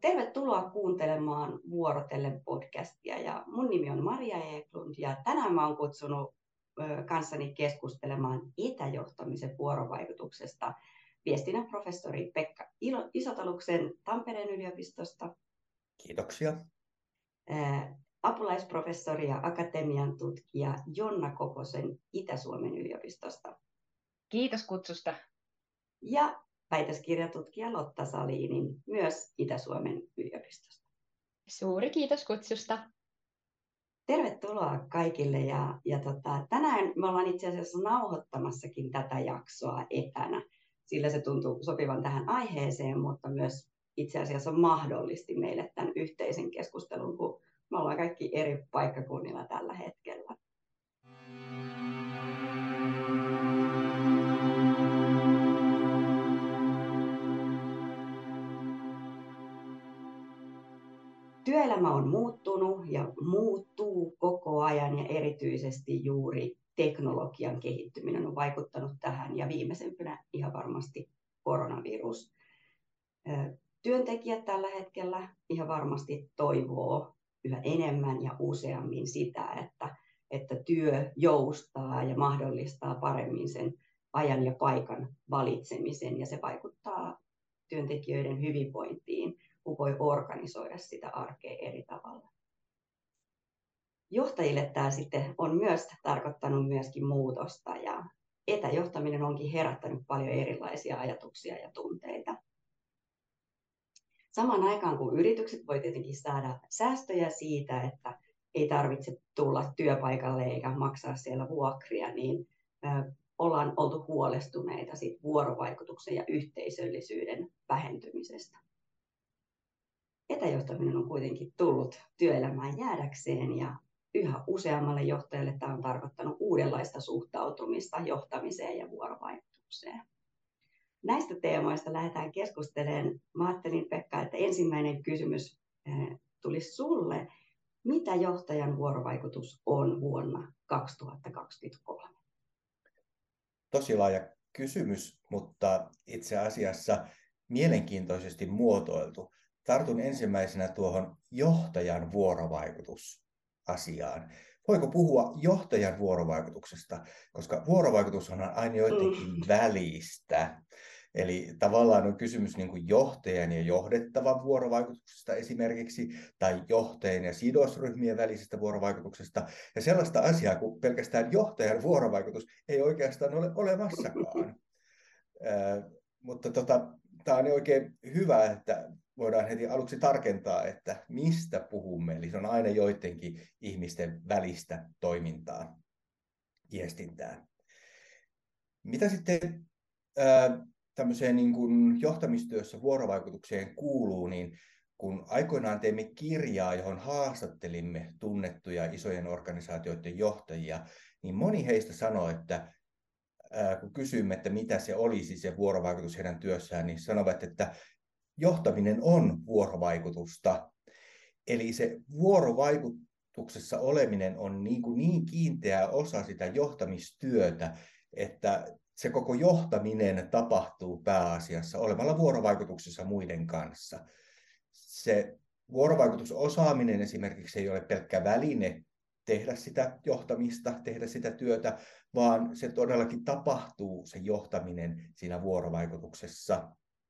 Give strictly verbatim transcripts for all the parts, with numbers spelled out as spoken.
Tervetuloa kuuntelemaan Vuorotellen podcastia. Ja mun nimi on Maria Eklund ja tänään mä oon kutsunut kanssani keskustelemaan etäjohtamisen vuorovaikutuksesta viestinnän professori Pekka Isotaluksen Tampereen yliopistosta. Kiitoksia. Apulaisprofessori ja akatemian tutkija Jonna Koposen Itä-Suomen yliopistosta. Kiitos kutsusta. Ja väitöskirjatutkija Lotta Salinin myös Itä-Suomen yliopistosta. Suuri kiitos kutsusta. Tervetuloa kaikille ja, ja tota, tänään me ollaan itse asiassa nauhoittamassakin tätä jaksoa etänä, sillä se tuntuu sopivan tähän aiheeseen, mutta myös itse asiassa mahdollisti meille tämän yhteisen keskustelun, kun me ollaan kaikki eri paikkakunnilla tällä hetkellä. Työelämä on muuttunut ja muuttuu koko ajan ja erityisesti juuri teknologian kehittyminen on vaikuttanut tähän ja viimeisempänä ihan varmasti koronavirus. Työntekijät tällä hetkellä ihan varmasti toivoo yhä enemmän ja useammin sitä, että, että työ joustaa ja mahdollistaa paremmin sen ajan ja paikan valitsemisen ja se vaikuttaa työntekijöiden hyvinvointiin, kun voi organisoida sitä arkea eri tavalla. Johtajille tämä sitten on myös tarkoittanut myöskin muutosta ja etäjohtaminen onkin herättänyt paljon erilaisia ajatuksia ja tunteita. Samaan aikaan kun yritykset voi tietenkin saada säästöjä siitä, että ei tarvitse tulla työpaikalle eikä maksaa siellä vuokria, niin ollaan oltu huolestuneita siitä vuorovaikutuksen ja yhteisöllisyyden vähentymisestä. Etäjohtaminen on kuitenkin tullut työelämään jäädäkseen ja yhä useammalle johtajalle tämä on tarkoittanut uudenlaista suhtautumista johtamiseen ja vuorovaikutukseen. Näistä teemoista lähdetään keskustelemaan. Mä ajattelin, Pekka, että ensimmäinen kysymys tulisi sulle. Mitä johtajan vuorovaikutus on vuonna kaksituhattakaksikymmentäkolme? Tosi laaja kysymys, mutta itse asiassa mielenkiintoisesti muotoiltu. Tartun ensimmäisenä tuohon johtajan vuorovaikutusasiaan. Voiko puhua johtajan vuorovaikutuksesta, koska vuorovaikutus on aina jotenkin mm. välistä. Eli tavallaan on kysymys niin kuin johtajan ja johdettavan vuorovaikutuksesta esimerkiksi, tai johtajan ja sidosryhmien välisestä vuorovaikutuksesta. Ja sellaista asiaa kuin pelkästään johtajan vuorovaikutus ei oikeastaan ole olemassakaan. äh, mutta tota, tämä on oikein hyvä, että voidaan heti aluksi tarkentaa, että mistä puhumme. Eli se on aina joidenkin ihmisten välistä toimintaa, viestintää. Mitä sitten ää, tämmöiseen niin kuin johtamistyössä vuorovaikutukseen kuuluu, niin kun aikoinaan teimme kirjaa, johon haastattelimme tunnettuja isojen organisaatioiden johtajia, niin moni heistä sanoi, että ää, kun kysyimme, että mitä se olisi se vuorovaikutus heidän työssään, niin sanovat, että johtaminen on vuorovaikutusta. Eli se vuorovaikutuksessa oleminen on niin, kuin niin kiinteä osa sitä johtamistyötä, että se koko johtaminen tapahtuu pääasiassa olemalla vuorovaikutuksessa muiden kanssa. Se vuorovaikutusosaaminen esimerkiksi ei ole pelkkä väline tehdä sitä johtamista, tehdä sitä työtä, vaan se todellakin tapahtuu, se johtaminen siinä vuorovaikutuksessa.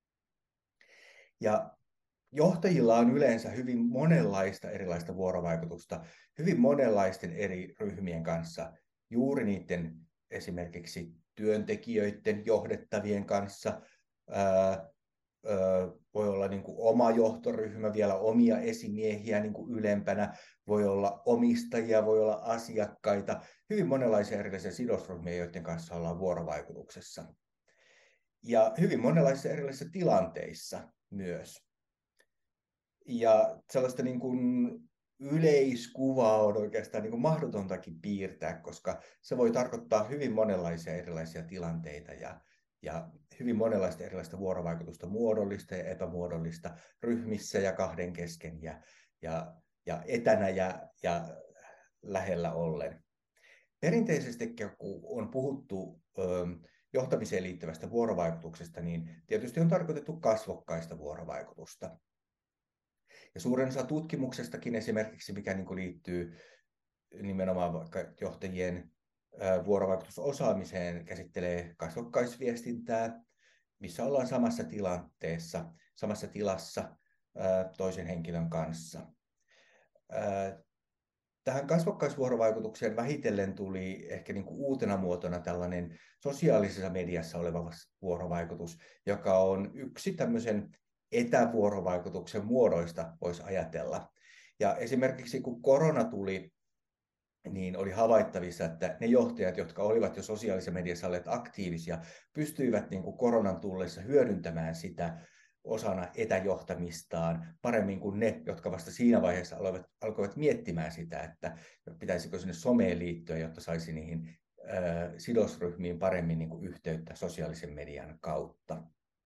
Ja johtajilla on yleensä hyvin monenlaista erilaista vuorovaikutusta, hyvin monenlaisten eri ryhmien kanssa, juuri niiden esimerkiksi työntekijöiden johdettavien kanssa. Ää, ää, voi olla niin kuin oma johtoryhmä, vielä omia esimiehiä niin kuin ylempänä, voi olla omistajia, voi olla asiakkaita, hyvin monenlaisia erilaisia sidosryhmiä, joiden kanssa ollaan vuorovaikutuksessa. Ja hyvin monenlaisissa erilaisissa tilanteissa myös. Ja sellaista niin kuin yleiskuvaa on oikeastaan niin kuin mahdotontakin piirtää, koska se voi tarkoittaa hyvin monenlaisia erilaisia tilanteita ja, ja hyvin monenlaista erilaista vuorovaikutusta, muodollista ja epämuodollista, ryhmissä ja kahden kesken ja, ja, ja etänä ja, ja lähellä ollen. Perinteisesti, kun on puhuttu ö, johtamiseen liittyvästä vuorovaikutuksesta, niin tietysti on tarkoitettu kasvokkaista vuorovaikutusta. Ja suurin osa tutkimuksestakin esimerkiksi, mikä niin kuin liittyy nimenomaan vaikka johtajien vuorovaikutusosaamiseen, käsittelee kasvokkaisviestintää, missä ollaan samassa tilanteessa, samassa tilassa toisen henkilön kanssa. Tähän kasvokkaisvuorovaikutukseen vähitellen tuli ehkä niin kuin uutena muotona tällainen sosiaalisessa mediassa oleva vuorovaikutus, joka on yksi tämmöisen etävuorovaikutuksen muodoista, voisi ajatella. Ja esimerkiksi kun korona tuli, niin oli havaittavissa, että ne johtajat, jotka olivat jo sosiaalisessa mediassa olleet aktiivisia, pystyivät niin kuin koronan tullessa hyödyntämään sitä osana etäjohtamistaan paremmin kuin ne, jotka vasta siinä vaiheessa aloivat, alkoivat miettimään sitä, että pitäisikö sinne someen liittyä, jotta saisi niihin äh, sidosryhmiin paremmin niin kuin yhteyttä sosiaalisen median kautta.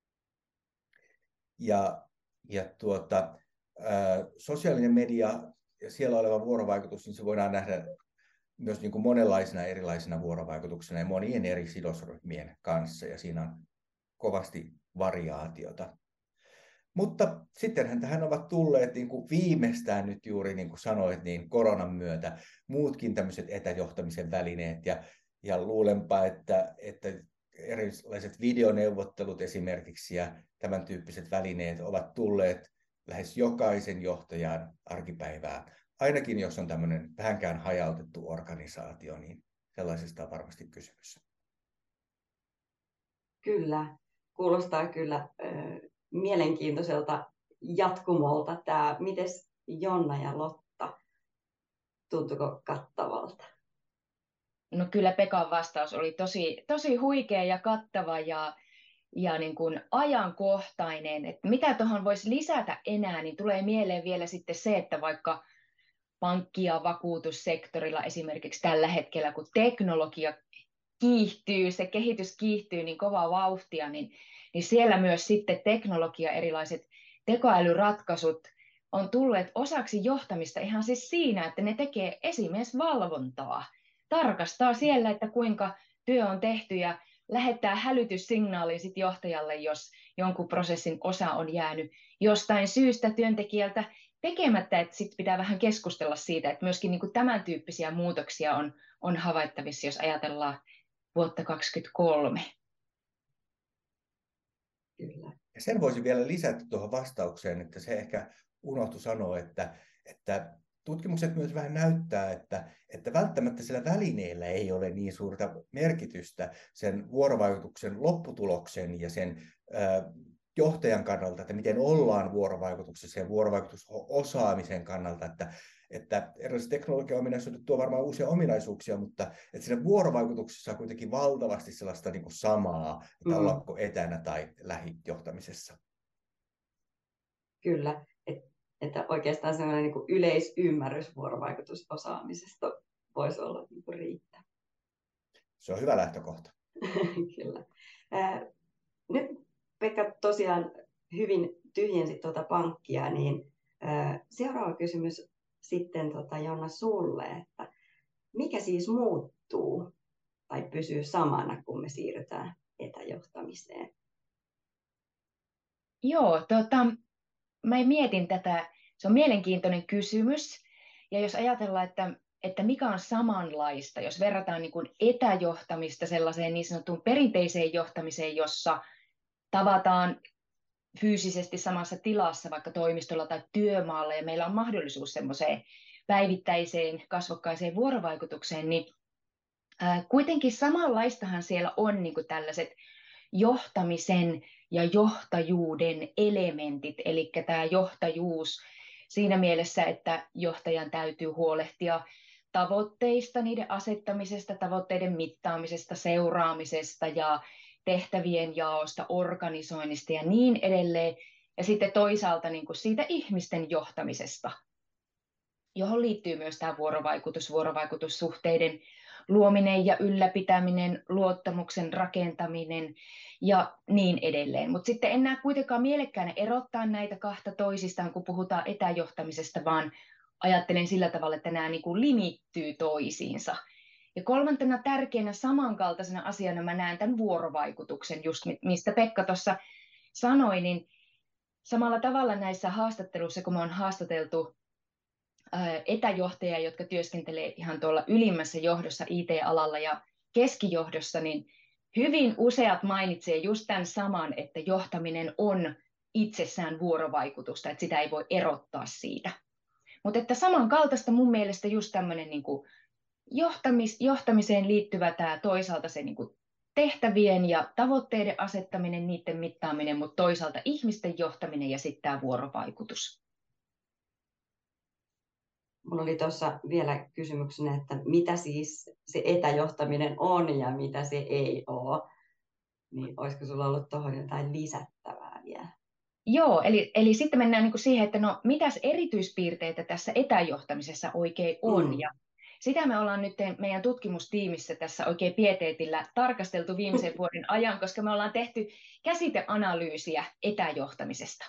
Ja, ja tuota, äh, sosiaalinen media ja siellä oleva vuorovaikutus, niin se voidaan nähdä myös niin kuin monenlaisina erilaisina vuorovaikutuksina ja monien eri sidosryhmien kanssa, ja siinä on kovasti variaatiota. Mutta sittenhän tähän ovat tulleet niin kuin viimeistään nyt juuri, niin kuin sanoit, niin koronan myötä muutkin tämmöiset etäjohtamisen välineet, ja, ja luulenpa, että, että erilaiset videoneuvottelut esimerkiksi ja tämän tyyppiset välineet ovat tulleet lähes jokaisen johtajan arkipäivää. Ainakin jos on tämmöinen vähänkään hajautettu organisaatio, niin sellaisesta on varmasti kysymys. Kyllä, kuulostaa kyllä äh, mielenkiintoiselta jatkumolta tämä. Mites Jonna ja Lotta, tuntuiko kattavalta? No kyllä Pekan vastaus oli tosi, tosi huikea ja kattava ja, ja niin kuin ajankohtainen. Että mitä tuohon voisi lisätä enää, niin tulee mieleen vielä sitten se, että vaikka pankki- ja vakuutussektorilla esimerkiksi tällä hetkellä, kun teknologia kiihtyy, se kehitys kiihtyy niin kovaa vauhtia, niin, niin siellä myös sitten teknologia, erilaiset tekoälyratkaisut on tulleet osaksi johtamista ihan siis siinä, että ne tekee esimiesvalvontaa, tarkastaa siellä, että kuinka työ on tehty ja lähettää hälytyssignaalin sit johtajalle, jos jonkun prosessin osa on jäänyt jostain syystä työntekijältä tekemättä, että sitten pitää vähän keskustella siitä, että myöskin niin kuin tämän tyyppisiä muutoksia on, on havaittavissa, jos ajatellaan vuotta kaksikymmentäkolme. Kyllä. Ja sen voisin vielä lisätä tuohon vastaukseen, että se ehkä unohtui sanoa, että, että tutkimukset myös vähän näyttää, että, että välttämättä sillä välineellä ei ole niin suurta merkitystä sen vuorovaikutuksen lopputuloksen ja sen äh, johtajan kannalta, että miten ollaan vuorovaikutuksessa ja vuorovaikutusosaamisen kannalta, että, että erilaiset teknologiaominaisuudet tuo varmaan uusia ominaisuuksia, mutta että siinä vuorovaikutuksessa on kuitenkin valtavasti sellaista niin kuin samaa, että mm. ollaanko etänä tai lähijohtamisessa. Kyllä, Et, että oikeastaan sellainen niin kuin yleisymmärrys vuorovaikutusosaamisesta voisi olla niin kuin riittää. Se on hyvä lähtökohta. Kyllä. Ää, nyt Pekka tosiaan hyvin tyhjensi tuota pankkia, niin ää, seuraava kysymys sitten tota, Jonna sulle, että mikä siis muuttuu tai pysyy samana, kun me siirrytään etäjohtamiseen? Joo, tota, mä mietin tätä, se on mielenkiintoinen kysymys, ja jos ajatellaan, että, että mikä on samanlaista, jos verrataan niin kuin etäjohtamista sellaiseen niin sanottuun perinteiseen johtamiseen, jossa tavataan fyysisesti samassa tilassa, vaikka toimistolla tai työmaalla, ja meillä on mahdollisuus semmoiseen päivittäiseen kasvokkaiseen vuorovaikutukseen, niin ää, kuitenkin samanlaistahan siellä on niin kuin tällaiset johtamisen ja johtajuuden elementit, eli tämä johtajuus siinä mielessä, että johtajan täytyy huolehtia tavoitteista, niiden asettamisesta, tavoitteiden mittaamisesta, seuraamisesta ja tehtävien jaosta, organisoinnista ja niin edelleen. Ja sitten toisaalta niin kuin siitä ihmisten johtamisesta, johon liittyy myös tämä vuorovaikutus, vuorovaikutussuhteiden luominen ja ylläpitäminen, luottamuksen rakentaminen ja niin edelleen. Mutta sitten en näe kuitenkaan mielekkäänä erottaa näitä kahta toisistaan, kun puhutaan etäjohtamisesta, vaan ajattelen sillä tavalla, että nämä niin kuin limittyy toisiinsa. Ja kolmantena tärkeänä samankaltaisena asiana mä näen tämän vuorovaikutuksen, just mistä Pekka tuossa sanoi, niin samalla tavalla näissä haastatteluissa, kun me on haastateltu etäjohtajia, jotka työskentelee ihan tuolla ylimmässä johdossa I T-alalla ja keskijohdossa, niin hyvin useat mainitsee just tämän saman, että johtaminen on itsessään vuorovaikutusta, että sitä ei voi erottaa siitä. Mutta että samankaltaista mun mielestä just tämmöinen niin kuin johtamis, johtamiseen liittyvä tämä toisaalta se niin kuin tehtävien ja tavoitteiden asettaminen, niiden mittaaminen, mutta toisaalta ihmisten johtaminen ja sitten tämä vuorovaikutus. Mulla oli tuossa vielä kysymyksenä, että mitä siis se etäjohtaminen on ja mitä se ei ole. Niin olisiko sulla ollut tuohon jotain lisättävää vielä? Joo, eli, eli sitten mennään niin kuin siihen, että no mitäs erityispiirteitä tässä etäjohtamisessa oikein on. Mm. Ja sitä me ollaan nyt meidän tutkimustiimissä tässä oikein pieteetillä tarkasteltu viimeisen vuoden ajan, koska me ollaan tehty käsiteanalyysiä etäjohtamisesta.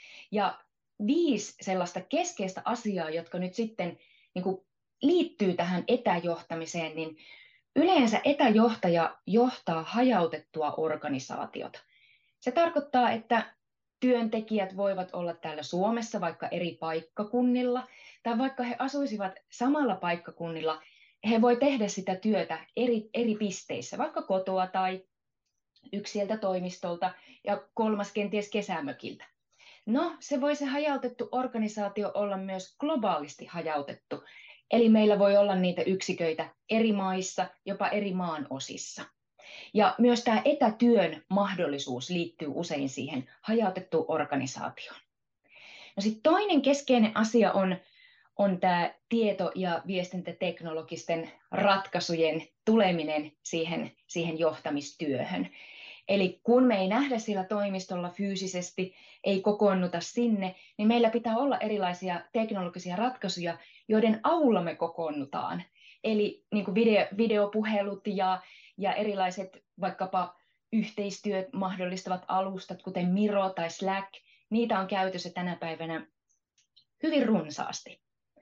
Ja viisi sellaista keskeistä asiaa, jotka nyt sitten niin kuin liittyy tähän etäjohtamiseen, niin yleensä etäjohtaja johtaa hajautettua organisaatiota. Se tarkoittaa, että työntekijät voivat olla täällä Suomessa vaikka eri paikkakunnilla, tai vaikka he asuisivat samalla paikkakunnilla, he voi tehdä sitä työtä eri, eri pisteissä, vaikka kotoa tai yksi sieltä toimistolta ja kolmas kenties kesämökiltä. No, se voi se hajautettu organisaatio olla myös globaalisti hajautettu, eli meillä voi olla niitä yksiköitä eri maissa, jopa eri maan osissa. Ja myös tämä etätyön mahdollisuus liittyy usein siihen hajautettuun organisaatioon. No sitten toinen keskeinen asia on, on tämä tieto- ja viestintäteknologisten ratkaisujen tuleminen siihen, siihen johtamistyöhön. Eli kun me ei nähdä siellä toimistolla fyysisesti, ei kokoonnuta sinne, niin meillä pitää olla erilaisia teknologisia ratkaisuja, joiden avulla me kokoonnutaan. Eli niin kuin video, videopuhelut ja, ja erilaiset vaikkapa yhteistyöt mahdollistavat alustat, kuten Miro tai Slack, niitä on käytössä tänä päivänä hyvin runsaasti.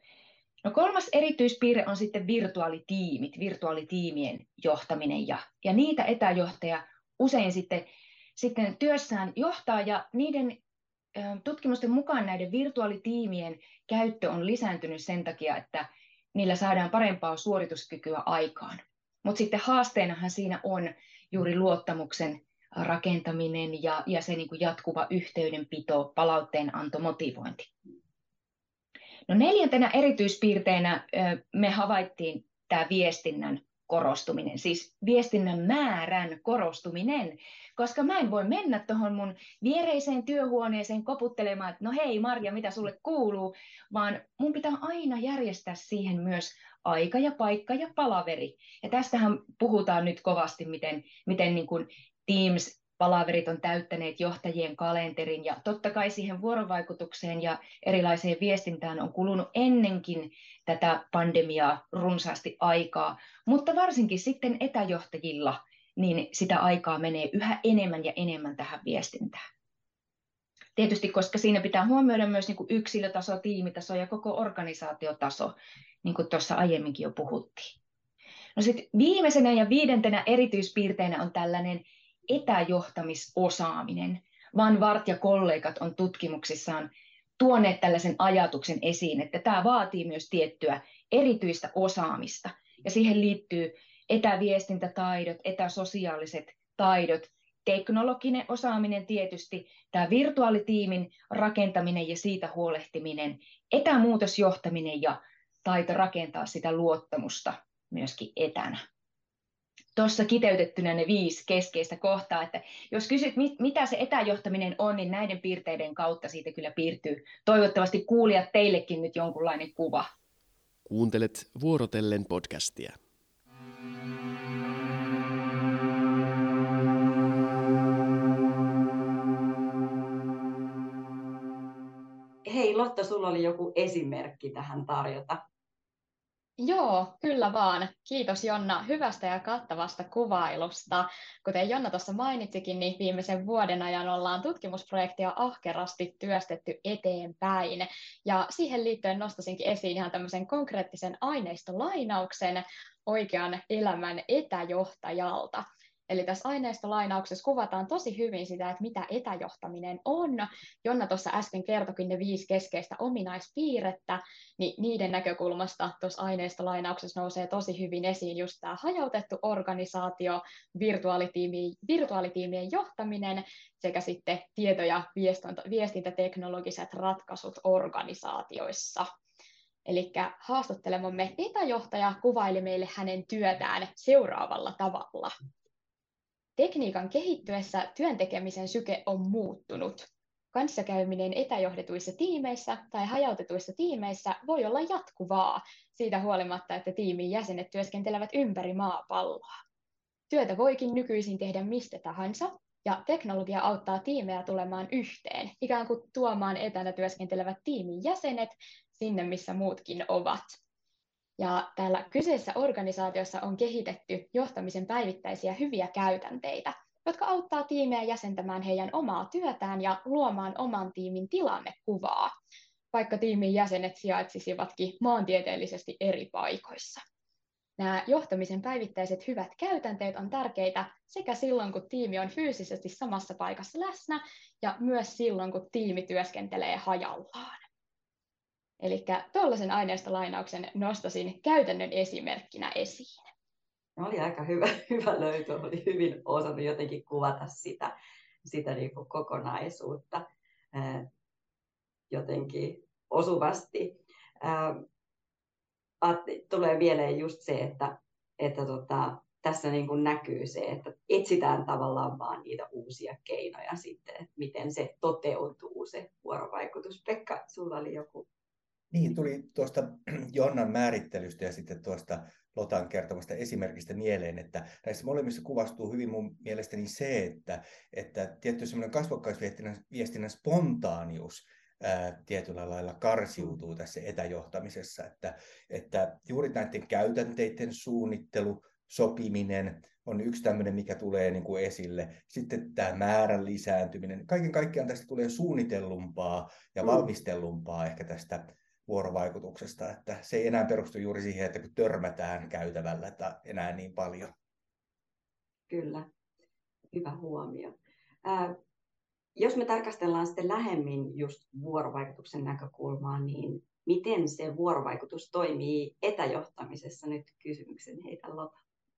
No kolmas erityispiirre on sitten virtuaalitiimit, virtuaalitiimien johtaminen ja, ja niitä etäjohtaja usein sitten, sitten työssään johtaa ja niiden tutkimusten mukaan näiden virtuaalitiimien käyttö on lisääntynyt sen takia, että niillä saadaan parempaa suorituskykyä aikaan. Mutta sitten haasteenahan siinä on juuri luottamuksen rakentaminen ja, ja se niin kuin jatkuva yhteydenpito, palautteenanto, motivointi. No neljäntenä erityispiirteenä me havaittiin tämä viestinnän korostuminen, siis viestinnän määrän korostuminen, koska mä en voi mennä tuohon mun viereiseen työhuoneeseen koputtelemaan, että no hei Marja, mitä sulle kuuluu, vaan mun pitää aina järjestää siihen myös aika ja paikka ja palaveri. Ja tästähän puhutaan nyt kovasti, miten, miten niin kuin Teams-palaverit on täyttäneet johtajien kalenterin, ja totta kai siihen vuorovaikutukseen ja erilaiseen viestintään on kulunut ennenkin tätä pandemiaa runsaasti aikaa, mutta varsinkin sitten etäjohtajilla, niin sitä aikaa menee yhä enemmän ja enemmän tähän viestintään. Tietysti, koska siinä pitää huomioida myös niin kuin yksilötaso, tiimitaso ja koko organisaatiotaso, niin kuin tuossa aiemminkin jo puhuttiin. No sitten viimeisenä ja viidentenä erityispiirteinä on tällainen etäjohtamisosaaminen. Van Wart ja kollegat on tutkimuksissaan tuoneet tällaisen ajatuksen esiin, että tämä vaatii myös tiettyä erityistä osaamista. Ja siihen liittyy etäviestintätaidot, etäsosiaaliset taidot, teknologinen osaaminen tietysti, tämä virtuaalitiimin rakentaminen ja siitä huolehtiminen, etämuutosjohtaminen ja taito rakentaa sitä luottamusta myöskin etänä. Tuossa kiteytettynä ne viisi keskeistä kohtaa, että jos kysyt, mitä se etäjohtaminen on, niin näiden piirteiden kautta siitä kyllä piirtyy toivottavasti kuulijat teillekin nyt jonkunlainen kuva. Kuuntelet Vuorotellen podcastia. Hei Lotta, sulla oli joku esimerkki tähän tarjota. Joo, kyllä vaan. Kiitos Jonna hyvästä ja kattavasta kuvailusta. Kuten Jonna tuossa mainitsikin, niin viimeisen vuoden ajan ollaan tutkimusprojektia ahkerasti työstetty eteenpäin. Ja siihen liittyen nostaisinkin esiin ihan tämmöisen konkreettisen aineistolainauksen oikean elämän etäjohtajalta. Eli tässä aineistolainauksessa kuvataan tosi hyvin sitä, että mitä etäjohtaminen on. Jonna tuossa äsken kertoikin ne viisi keskeistä ominaispiirrettä, niin niiden näkökulmasta tuossa aineistolainauksessa nousee tosi hyvin esiin just tämä hajautettu organisaatio, virtuaalitiimien, virtuaalitiimien johtaminen sekä sitten tieto- ja viestintäteknologiset ratkaisut organisaatioissa. Eli haastattelemamme etäjohtaja kuvaili meille hänen työtään seuraavalla tavalla. Tekniikan kehittyessä työn tekemisen syke on muuttunut. Kanssakäyminen etäjohdetuissa tiimeissä tai hajautetuissa tiimeissä voi olla jatkuvaa, siitä huolimatta, että tiimin jäsenet työskentelevät ympäri maapalloa. Työtä voikin nykyisin tehdä mistä tahansa, ja teknologia auttaa tiimejä tulemaan yhteen, ikään kuin tuomaan etänä työskentelevät tiimin jäsenet sinne, missä muutkin ovat. Ja täällä kyseisessä organisaatiossa on kehitetty johtamisen päivittäisiä hyviä käytänteitä, jotka auttaa tiimejä jäsentämään heidän omaa työtään ja luomaan oman tiimin tilannekuvaa, vaikka tiimin jäsenet sijaitsisivatkin maantieteellisesti eri paikoissa. Nämä johtamisen päivittäiset hyvät käytänteet on tärkeitä sekä silloin, kun tiimi on fyysisesti samassa paikassa läsnä, ja myös silloin, kun tiimi työskentelee hajallaan. Eli tuollaisen aineistolainauksen nostasin käytännön esimerkkinä esiin. Oli aika hyvä, hyvä löytö, oli hyvin osannut jotenkin kuvata sitä, sitä niin kuin kokonaisuutta ää, jotenkin osuvasti. Ää, tulee mieleen just se, että, että tota, tässä niin kuin näkyy se, että etsitään tavallaan vaan niitä uusia keinoja sitten, että miten se toteutuu se vuorovaikutus. Pekka, sulla oli joku. Niin, tuli tuosta Jonnan määrittelystä ja sitten tuosta Lotan kertomasta esimerkistä mieleen, että näissä molemmissa kuvastuu hyvin mun mielestäni se, että, että tietty semmoinen kasvokkaisviestinnän spontaanius ää, tietyllä lailla karsiutuu tässä etäjohtamisessa, että, että juuri näiden käytänteiden suunnittelu, sopiminen on yksi tämmöinen, mikä tulee niin kuin esille. Sitten tämä määrän lisääntyminen. Kaiken kaikkiaan tästä tulee suunnitellumpaa ja valmistellumpaa ehkä tästä vuorovaikutuksesta, että se ei enää perustu juuri siihen, että kun törmätään käytävällä, että enää niin paljon. Kyllä, hyvä huomio. Ää, jos me tarkastellaan sitten lähemmin just vuorovaikutuksen näkökulmaa, niin miten se vuorovaikutus toimii etäjohtamisessa? Nyt kysymyksen heitä Lota.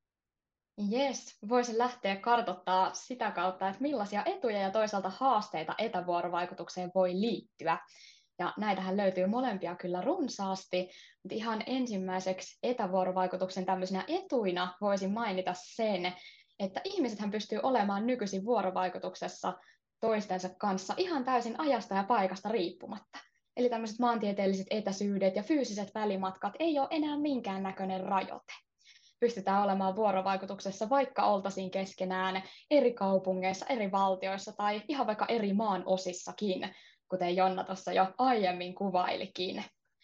Jes, voisin lähteä kartoittaa sitä kautta, että millaisia etuja ja toisaalta haasteita etävuorovaikutukseen voi liittyä. Ja näitähän löytyy molempia kyllä runsaasti, mutta ihan ensimmäiseksi etävuorovaikutuksen tämmöisenä etuina voisin mainita sen, että ihmisethän pystyy olemaan nykyisin vuorovaikutuksessa toistensa kanssa ihan täysin ajasta ja paikasta riippumatta. Eli tämmöiset maantieteelliset etäisyydet ja fyysiset välimatkat ei ole enää minkäännäköinen rajoite. Pystytään olemaan vuorovaikutuksessa, vaikka oltaisiin keskenään eri kaupungeissa, eri valtioissa tai ihan vaikka eri maan osissakin, kuten Jonna tuossa jo aiemmin kuvailikin.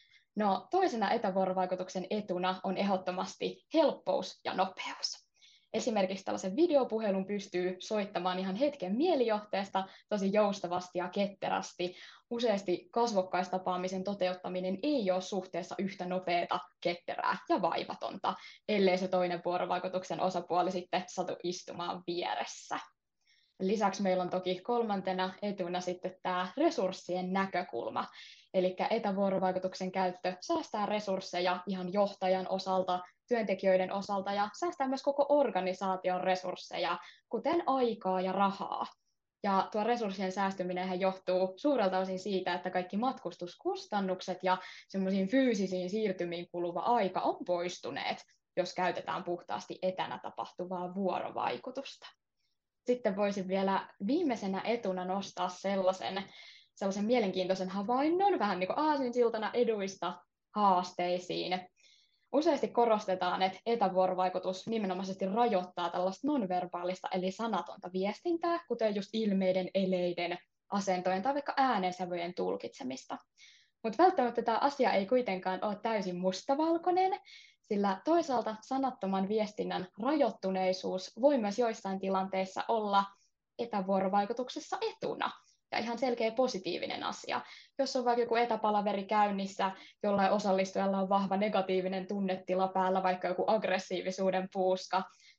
No, toisena etävuorovaikutuksen etuna on ehdottomasti helppous ja nopeus. Esimerkiksi tällaisen videopuhelun pystyy soittamaan ihan hetken mielijohteesta tosi joustavasti ja ketterästi. Useasti kasvokkaistapaamisen toteuttaminen ei ole suhteessa yhtä nopeata, ketterää ja vaivatonta, ellei se toinen vuorovaikutuksen osapuoli sitten satu istumaan vieressä. Lisäksi meillä on toki kolmantena etuna sitten tämä resurssien näkökulma. Eli etävuorovaikutuksen käyttö säästää resursseja ihan johtajan osalta, työntekijöiden osalta ja säästää myös koko organisaation resursseja, kuten aikaa ja rahaa. Ja tuo resurssien säästyminen johtuu suurelta osin siitä, että kaikki matkustuskustannukset ja semmoisiin fyysisiin siirtymiin kuluva aika on poistuneet, jos käytetään puhtaasti etänä tapahtuvaa vuorovaikutusta. Sitten voisin vielä viimeisenä etuna nostaa sellaisen, sellaisen mielenkiintoisen havainnon, vähän niin kuin aasinsiltana eduista haasteisiin. Useasti korostetaan, että etävuorovaikutus nimenomaisesti rajoittaa tällaista nonverbaalista eli sanatonta viestintää, kuten just ilmeiden, eleiden, asentojen tai vaikka äänensävyjen tulkitsemista. Mutta välttämättä tämä asia ei kuitenkaan ole täysin mustavalkoinen, sillä toisaalta sanattoman viestinnän rajoittuneisuus voi myös joissain tilanteissa olla etävuorovaikutuksessa etuna. Ja ihan selkeä positiivinen asia. Jos on vaikka joku etäpalaveri käynnissä, jollain osallistujalla on vahva negatiivinen tunnetila päällä, vaikka joku aggressiivisuuden puuska,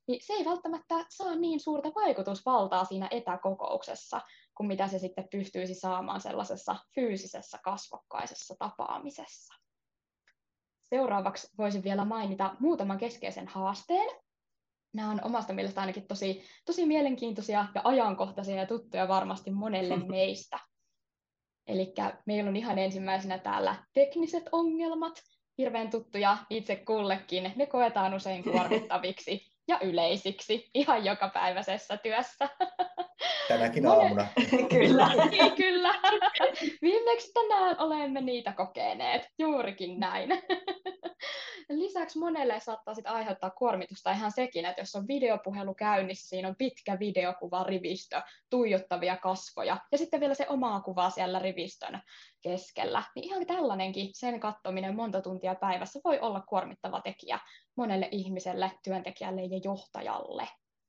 niin se ei välttämättä saa niin suurta vaikutusvaltaa siinä etäkokouksessa, kuin mitä se sitten pystyisi saamaan sellaisessa fyysisessä kasvokkaisessa tapaamisessa. Seuraavaksi voisin vielä mainita muutaman keskeisen haasteen. Nämä on omasta mielestä ainakin tosi, tosi mielenkiintoisia ja ajankohtaisia ja tuttuja varmasti monelle meistä. Eli meillä on ihan ensimmäisenä täällä tekniset ongelmat, hirveän tuttuja itse kullekin. Ne koetaan usein kuormittaviksi ja yleisiksi ihan jokapäiväisessä työssä. Tänäkin Mone... aamuna. Kyllä. Niin, kyllä. Viimeksi tänään olemme niitä kokeneet. Juurikin näin. Lisäksi monelle saattaa sit aiheuttaa kuormitusta ihan sekin, että jos on videopuhelu käynnissä, siinä on pitkä videokuva rivistö, tuijottavia kasvoja ja sitten vielä se oma kuva siellä rivistön keskellä. Niin ihan tällainenkin, sen katsominen monta tuntia päivässä voi olla kuormittava tekijä monelle ihmiselle, työntekijälle ja johtajalle.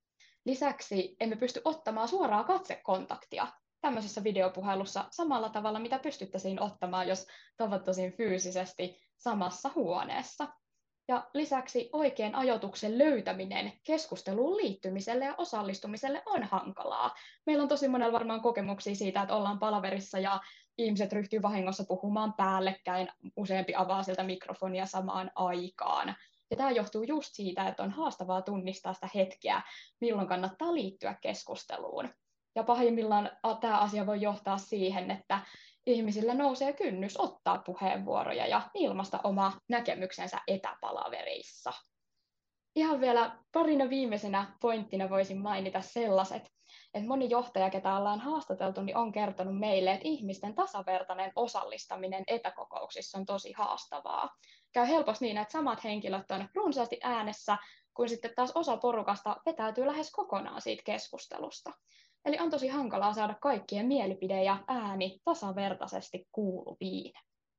Lisäksi emme pysty ottamaan suoraa katsekontaktia tämmöisessä videopuhelussa samalla tavalla, mitä pystyttäisiin ottamaan, jos tavattaisiin fyysisesti samassa huoneessa. Ja lisäksi oikean ajoituksen löytäminen keskusteluun liittymiselle ja osallistumiselle on hankalaa. Meillä on tosi monella varmaan kokemuksia siitä, että ollaan palaverissa ja ihmiset ryhtyy vahingossa puhumaan päällekkäin, useampi avaa sieltä mikrofonia samaan aikaan. Ja tämä johtuu just siitä, että on haastavaa tunnistaa sitä hetkeä, milloin kannattaa liittyä keskusteluun. Ja pahimmillaan tämä asia voi johtaa siihen, että ihmisillä nousee kynnys ottaa puheenvuoroja ja ilmaista oma näkemyksensä etäpalavereissa. Ihan vielä parina viimeisenä pointtina voisin mainita sellaiset, että moni johtaja, ketä ollaan haastateltu, niin on kertonut meille, että ihmisten tasavertainen osallistaminen etäkokouksissa on tosi haastavaa. Käy helposti niin, että samat henkilöt on runsaasti äänessä, kun sitten taas osa porukasta vetäytyy lähes kokonaan siitä keskustelusta. Eli on tosi hankalaa saada kaikkien mielipide ja ääni tasavertaisesti kuuluviin.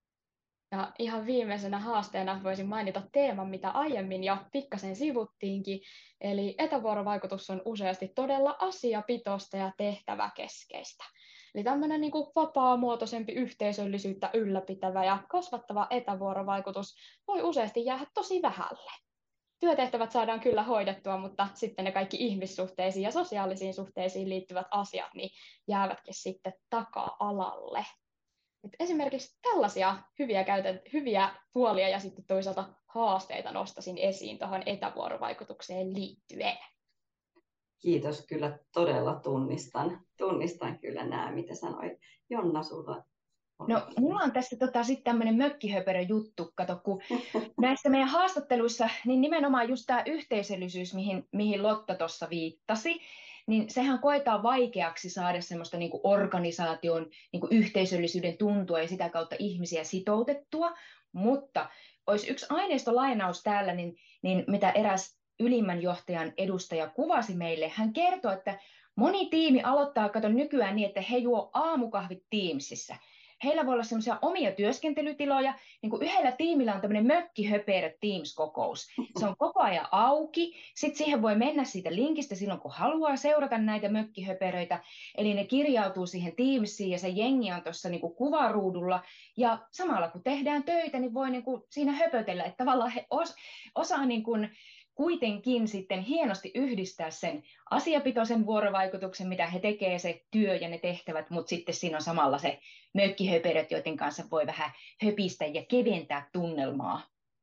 Ja ihan viimeisenä haasteena voisin mainita teeman, mitä aiemmin jo pikkasen sivuttiinkin, eli etävuorovaikutus on useasti todella asiapitoista ja tehtäväkeskeistä. Eli tämmöinen niin kuin vapaamuotoisempi yhteisöllisyyttä ylläpitävä ja kasvattava etävuorovaikutus voi useasti jäädä tosi vähälle. Työtehtävät saadaan kyllä hoidettua, mutta sitten ne kaikki ihmissuhteisiin ja sosiaalisiin suhteisiin liittyvät asiat niin jäävätkin sitten taka-alalle. Et esimerkiksi tällaisia hyviä, käytän, hyviä puolia ja sitten toisaalta haasteita nostaisin esiin tuohon etävuorovaikutukseen liittyen. Kiitos, kyllä todella tunnistan. Tunnistan kyllä nämä, mitä sanoit. Jonna, sulla on. No, mulla on tässä tota, sitten tämmöinen mökkihöperö juttu, kato, kun näissä meidän haastatteluissa, niin nimenomaan just tämä yhteisöllisyys, mihin, mihin Lotta tuossa viittasi, niin sehän koetaan vaikeaksi saada semmoista niin kuin organisaation niin kuin yhteisöllisyyden tuntua ja sitä kautta ihmisiä sitoutettua, mutta olisi yksi aineistolainaus täällä, niin, niin mitä eräs ylimmän johtajan edustaja kuvasi meille. Hän kertoi, että moni tiimi aloittaa kato nykyään niin, että he juo aamukahvit Teamsissa. Heillä voi olla semmoisia omia työskentelytiloja, niin kuin yhdellä tiimillä on tämmöinen mökkihöperö Teams-kokous. Se on koko ajan auki, sitten siihen voi mennä siitä linkistä silloin, kun haluaa seurata näitä mökkihöperöitä, eli ne kirjautuu siihen Teamsiin ja se jengi on tuossa niin kuin kuvaruudulla, ja samalla kun tehdään töitä, niin voi niin kuin siinä höpötellä, että tavallaan he os, osaa niin kuin kuitenkin sitten hienosti yhdistää sen asiapitoisen vuorovaikutuksen, mitä he tekevät, se työ ja ne tehtävät, mutta sitten siinä on samalla se mökkihöperöt, joiden kanssa voi vähän höpistä ja keventää tunnelmaa.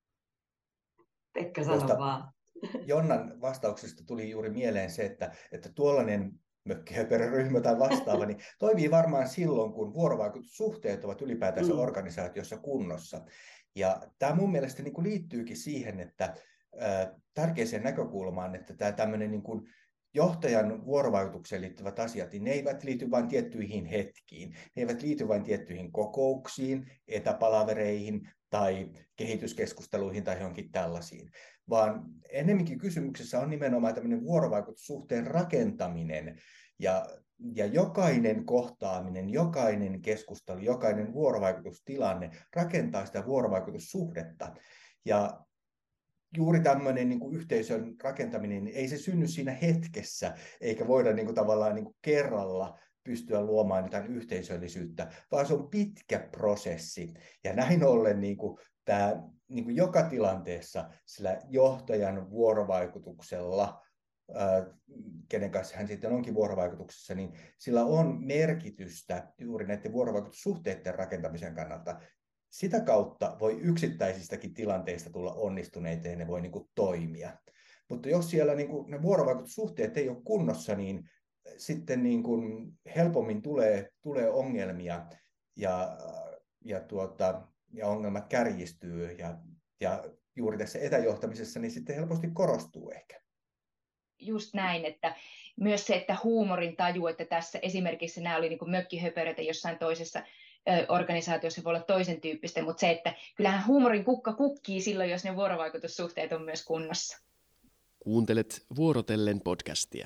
Pekka, sano vaan. Jonnan vastauksesta tuli juuri mieleen se, että, että tuollainen mökkihöperöryhmä tai vastaava niin toimii varmaan silloin, kun vuorovaikutussuhteet ovat ylipäätänsä mm. organisaatiossa kunnossa. Ja tämä mun mielestä niin kuin liittyykin siihen, että tärkeäseen näkökulmaan, että tämä tämmöinen niin kuin johtajan vuorovaikutukseen liittyvät asiat, niin ne eivät liity vain tiettyihin hetkiin, ne eivät liity vain tiettyihin kokouksiin, etäpalavereihin tai kehityskeskusteluihin tai johonkin tällaisiin, vaan ennemminkin kysymyksessä on nimenomaan tämmöinen vuorovaikutussuhteen rakentaminen ja, ja jokainen kohtaaminen, jokainen keskustelu, jokainen vuorovaikutustilanne rakentaa sitä vuorovaikutussuhdetta. Ja juuri tämmöinen niin kuin yhteisön rakentaminen, ei se synny siinä hetkessä, eikä voida niin kuin, tavallaan niin kuin kerralla pystyä luomaan jotain yhteisöllisyyttä, vaan se on pitkä prosessi. Ja näin ollen niin kuin, tämä, niin kuin joka tilanteessa sillä johtajan vuorovaikutuksella kenen kanssa hän sitten onkin vuorovaikutuksessa, niin sillä on merkitystä juuri näiden vuorovaikutussuhteiden rakentamisen kannalta. Sitä kautta voi yksittäisistäkin tilanteista tulla onnistuneita ja ne voi niin kuin toimia. Mutta jos siellä niin kuin ne vuorovaikutussuhteet ei ole kunnossa, niin sitten niin kuin helpommin tulee, tulee ongelmia ja, ja, tuota, ja ongelmat kärjistyy ja, ja juuri tässä etäjohtamisessa niin sitten helposti korostuu ehkä. Just näin, että myös se, että huumorin taju, että tässä esimerkiksi nämä oli niin kuin mökkihöperöitä jossain toisessa organisaatiossa voi olla toisen tyyppistä, mutta se, että kyllähän huumorin kukka kukkii silloin, jos ne vuorovaikutussuhteet on myös kunnossa. Kuuntelet Vuorotellen podcastia.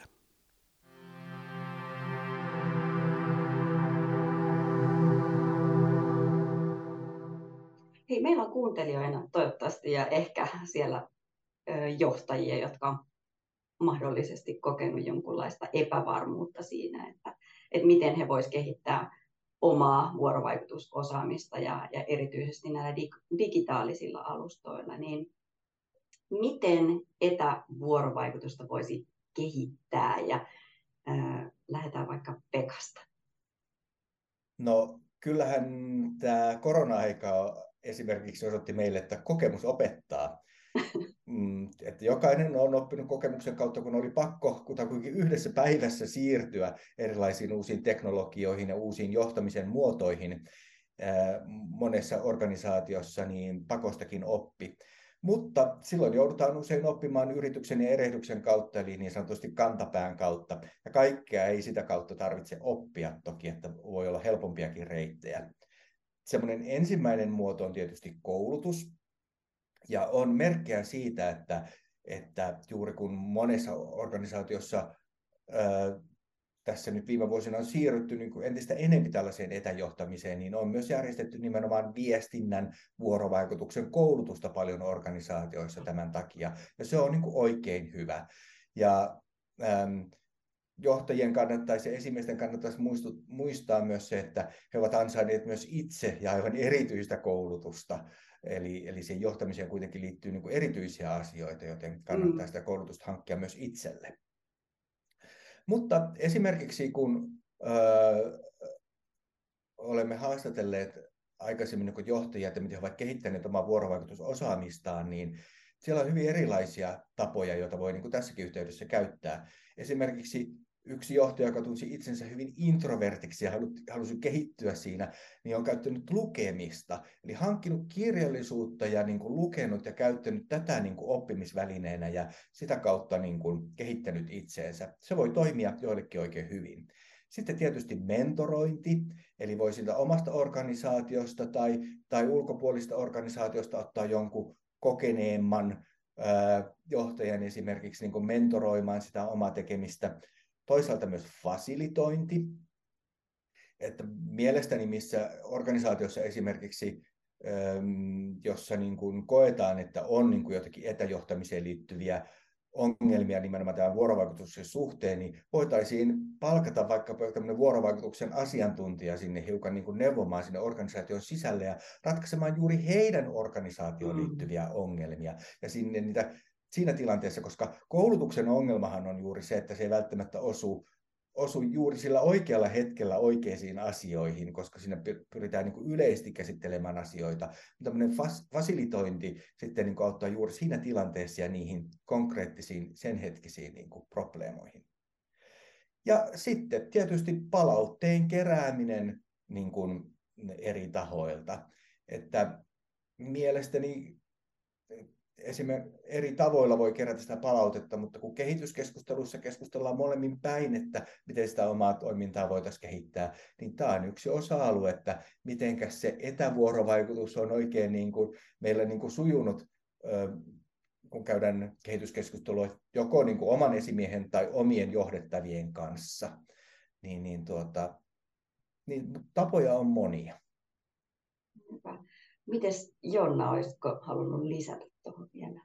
Hei, meillä on kuuntelijoina toivottavasti ja ehkä siellä johtajia, jotka on mahdollisesti kokenut jonkunlaista epävarmuutta siinä, että, että miten he voisivat kehittää omaa vuorovaikutusosaamista ja, ja erityisesti näillä dig, digitaalisilla alustoilla, niin miten etävuorovaikutusta voisi kehittää ja ää, lähdetään vaikka Pekasta. No kyllähän tämä korona-aika esimerkiksi osoitti meille, että kokemus opettaa. Mm, että jokainen on oppinut kokemuksen kautta, kun oli pakko kutakuinkin yhdessä päivässä siirtyä erilaisiin uusiin teknologioihin ja uusiin johtamisen muotoihin ää, monessa organisaatiossa, niin pakostakin oppi. Mutta silloin joudutaan usein oppimaan yrityksen ja erehdyksen kautta, eli niin sanotusti kantapään kautta. Ja kaikkea ei sitä kautta tarvitse oppia toki, että voi olla helpompiakin reittejä. Semmoinen ensimmäinen muoto on tietysti koulutus. Ja on merkkejä siitä, että, että juuri kun monessa organisaatiossa ää, tässä nyt viime vuosina on siirrytty niin kuin entistä enemmän tällaiseen etäjohtamiseen, niin on myös järjestetty nimenomaan viestinnän vuorovaikutuksen koulutusta paljon organisaatioissa tämän takia. Ja se on niin kuin oikein hyvä. Ja äm, johtajien kannattaisi ja esimiesten kannattaisi muistu, muistaa myös se, että he ovat ansainneet myös itse ja aivan erityistä koulutusta. Eli, eli siihen johtamiseen kuitenkin liittyy niin kuin erityisiä asioita, joten kannattaa sitä koulutusta hankkia myös itselle. Mutta esimerkiksi kun öö, olemme haastatelleet aikaisemmin niin johtajia, että miten he ovat kehittäneet omaa vuorovaikutusosaamistaan, niin siellä on hyvin erilaisia tapoja, joita voi niin kuin tässäkin yhteydessä käyttää. Esimerkiksi yksi johtaja, joka tunsi itsensä hyvin introvertiksi ja halusi kehittyä siinä, niin on käyttänyt lukemista. Eli hankkinut kirjallisuutta ja niin kuin lukenut ja käyttänyt tätä niin kuin oppimisvälineenä ja sitä kautta niin kuin kehittänyt itseensä. Se voi toimia joillekin oikein hyvin. Sitten tietysti mentorointi, eli voi siitä omasta organisaatiosta tai, tai ulkopuolista organisaatiosta ottaa jonkun kokeneemman ää, johtajan esimerkiksi niin kuin mentoroimaan sitä omaa tekemistä. Toisaalta myös fasilitointi, että mielestäni missä organisaatiossa esimerkiksi, jossa niin kuin koetaan, että on niin kuin jotakin etäjohtamiseen liittyviä ongelmia nimenomaan tämän vuorovaikutuksen suhteen, niin voitaisiin palkata vaikka tämmöinen vuorovaikutuksen asiantuntija sinne hiukan niin kuin neuvomaan sinne organisaation sisälle ja ratkaisemaan juuri heidän organisaatioon liittyviä ongelmia ja sinne niitä siinä tilanteessa, koska koulutuksen ongelmahan on juuri se, että se ei välttämättä osu, osu juuri sillä oikealla hetkellä oikeisiin asioihin, koska siinä pyritään niin kuin yleisesti käsittelemään asioita. Tämmöinen fas, fasilitointi sitten niin kuin auttaa juuri siinä tilanteessa ja niihin konkreettisiin sen hetkisiin niin kuin probleemoihin. Ja sitten tietysti palautteen kerääminen niin kuin eri tahoilta. Että mielestäni esimerkiksi eri tavoilla voi kerätä sitä palautetta, mutta kun kehityskeskustelussa keskustellaan molemmin päin, että miten sitä omaa toimintaa voitaisiin kehittää, niin tämä on yksi osa-alue, että miten se etävuorovaikutus on oikein niin kuin meillä niin kuin sujunut, kun käydään kehityskeskustelua joko niin kuin oman esimiehen tai omien johdettavien kanssa. Niin, niin, tuota, niin tapoja on monia. Hyvä. Mites Jonna, olisitko halunnut lisätä tuohon vielä?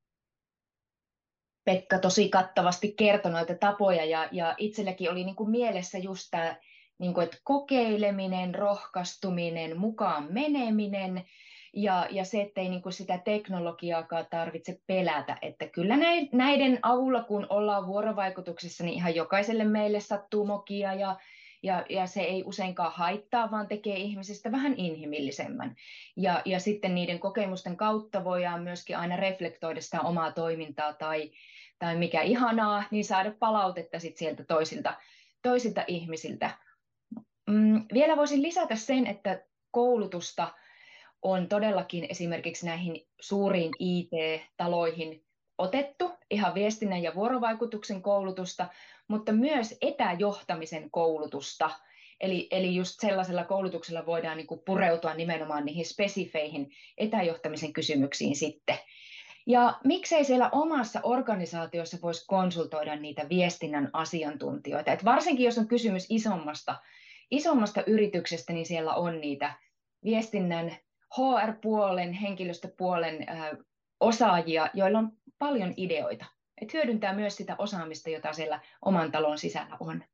Pekka tosi kattavasti kertoi noita tapoja ja, ja itselläkin oli niin kuin mielessä just tämä, niin kuin, että kokeileminen, rohkaistuminen, mukaan meneminen Ja, ja se, ettei niin kuin sitä teknologiaakaan tarvitse pelätä, että kyllä näiden avulla, kun ollaan vuorovaikutuksessa, niin ihan jokaiselle meille sattuu mokia ja, ja, ja se ei useinkaan haittaa, vaan tekee ihmisestä vähän inhimillisemmän. Ja, ja sitten niiden kokemusten kautta voidaan myöskin aina reflektoida sitä omaa toimintaa tai, tai mikä ihanaa, niin saada palautetta sit sieltä toisilta, toisilta ihmisiltä. Mm, vielä voisin lisätä sen, että koulutusta on todellakin esimerkiksi näihin suuriin I T-taloihin otettu, ihan viestinnän ja vuorovaikutuksen koulutusta, mutta myös etäjohtamisen koulutusta. Eli, eli just sellaisella koulutuksella voidaan niin kuin pureutua nimenomaan niihin spesifeihin etäjohtamisen kysymyksiin sitten. Ja miksei siellä omassa organisaatiossa voisi konsultoida niitä viestinnän asiantuntijoita. Et varsinkin jos on kysymys isommasta, isommasta yrityksestä, niin siellä on niitä viestinnän H R-puolen, henkilöstöpuolen äh, osaajia, joilla on paljon ideoita. Et hyödyntää myös sitä osaamista, jota siellä oman talon sisällä on.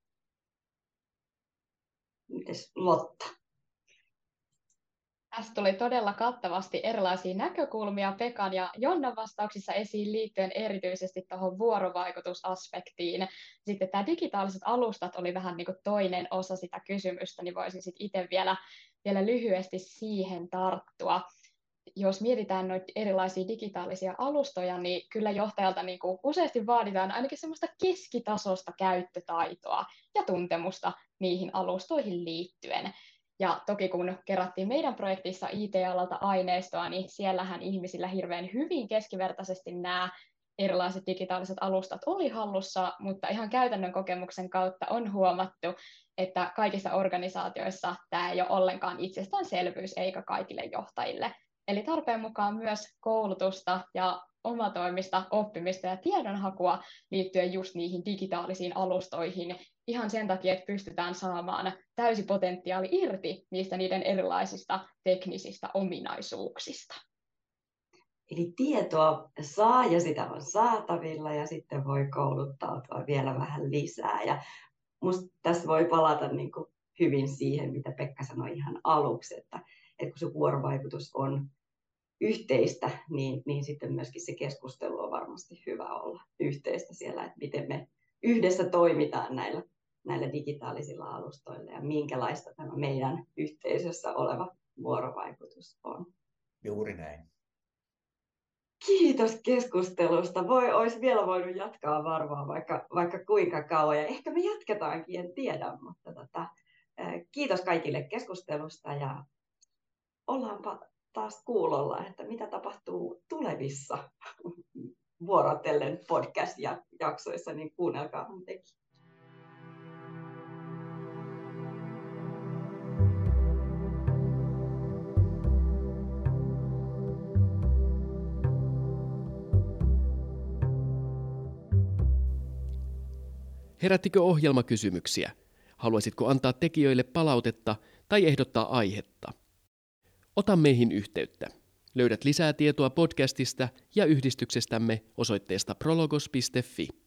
Mites Lotta? Tässä tuli todella kattavasti erilaisia näkökulmia Pekan ja Jonnan vastauksissa esiin liittyen erityisesti tuohon vuorovaikutusaspektiin. Sitten tämä digitaaliset alustat oli vähän niin kuin toinen osa sitä kysymystä, niin voisin sitten itse vielä, vielä lyhyesti siihen tarttua. Jos mietitään noita erilaisia digitaalisia alustoja, niin kyllä johtajalta niin kuin useasti vaaditaan ainakin semmoista keskitasosta käyttötaitoa ja tuntemusta niihin alustoihin liittyen. Ja toki kun kerättiin meidän projektissa I T-alalta aineistoa, niin siellähän ihmisillä hirveän hyvin keskivertaisesti nämä erilaiset digitaaliset alustat oli hallussa, mutta ihan käytännön kokemuksen kautta on huomattu, että kaikissa organisaatioissa tämä ei ole ollenkaan itsestäänselvyys eikä kaikille johtajille. Eli tarpeen mukaan myös koulutusta ja omatoimista oppimista ja tiedonhakua liittyen just niihin digitaalisiin alustoihin ihan sen takia, että pystytään saamaan täysi potentiaali irti niistä niiden erilaisista teknisistä ominaisuuksista. Eli tietoa saa ja sitä on saatavilla ja sitten voi kouluttautua vielä vähän lisää. Ja musta tässä voi palata niin kuin hyvin siihen, mitä Pekka sanoi ihan aluksi, että, että kun se vuorovaikutus on yhteistä, niin, niin sitten myöskin se keskustelu on varmasti hyvä olla yhteistä siellä, että miten me yhdessä toimitaan näillä, näillä digitaalisilla alustoilla ja minkälaista tämä meidän yhteisössä oleva vuorovaikutus on. Juuri näin. Kiitos keskustelusta. Voi, olisi vielä voinut jatkaa varmaan vaikka, vaikka kuinka kauan ja ehkä me jatketaankin, en tiedä, mutta tota, kiitos kaikille keskustelusta ja ollaanpa taas kuulolla, että mitä tapahtuu tulevissa vuorotellen podcast-jaksoissa, niin kuunnelkaa tekin. Herättikö ohjelma kysymyksiä? Haluaisitko antaa tekijöille palautetta tai ehdottaa aihetta? Ota meihin yhteyttä. Löydät lisää tietoa podcastista ja yhdistyksestämme osoitteesta prologos piste fi.